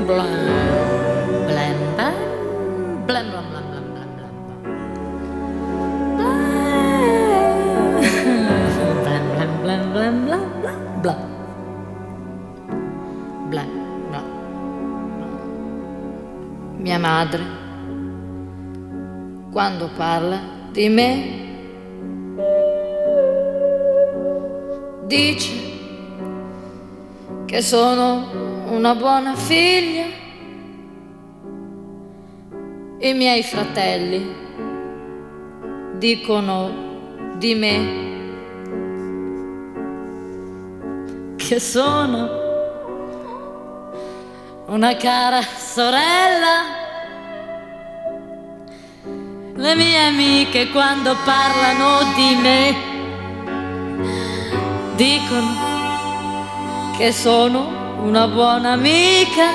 blam, blam, blam, blam, blam, blam, blam, blam, blam, blam, blam, blam, blam, blam, blam, blam, blam. Mia madre, quando parla di me, dice che sono una buona figlia. I miei fratelli dicono di me che sono una cara sorella. Le mie amiche quando parlano di me dicono che sono una buona amica,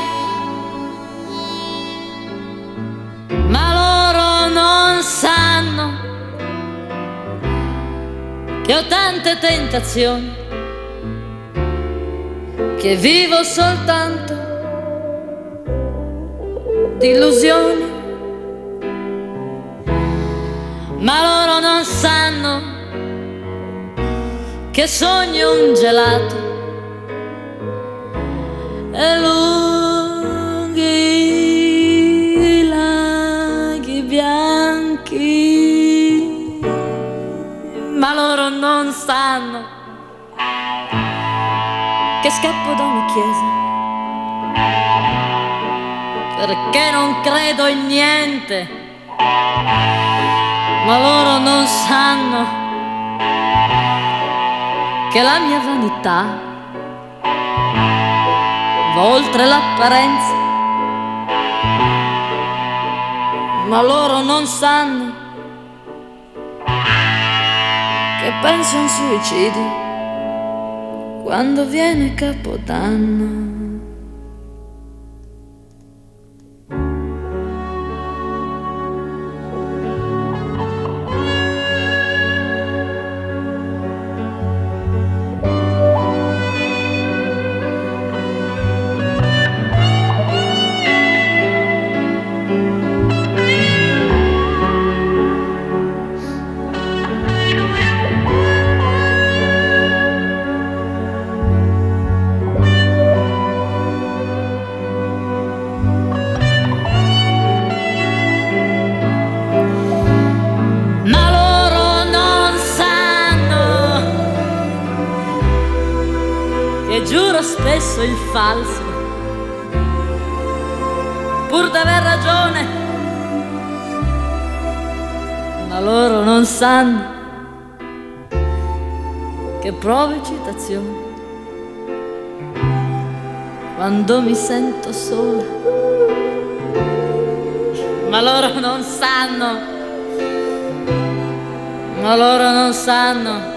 ma loro non sanno che ho tante tentazioni, che vivo soltanto di illusioni. Ma loro non sanno che sogno un gelato e lunghi laghi bianchi. Ma loro non sanno che scappo da una chiesa perché non credo in niente. Ma loro non sanno che la mia vanità va oltre l'apparenza. Ma loro non sanno che penso a un suicidio quando viene Capodanno. Giuro spesso il falso, pur d'aver ragione, ma loro non sanno che provo eccitazione quando mi sento sola. Ma loro non sanno, ma loro non sanno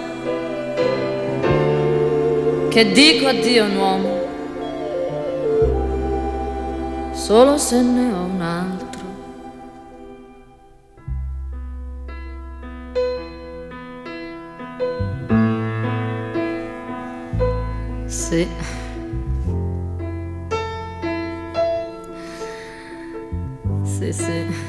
che dico addio a un uomo solo se ne ho un altro. Sì. Sì, sì.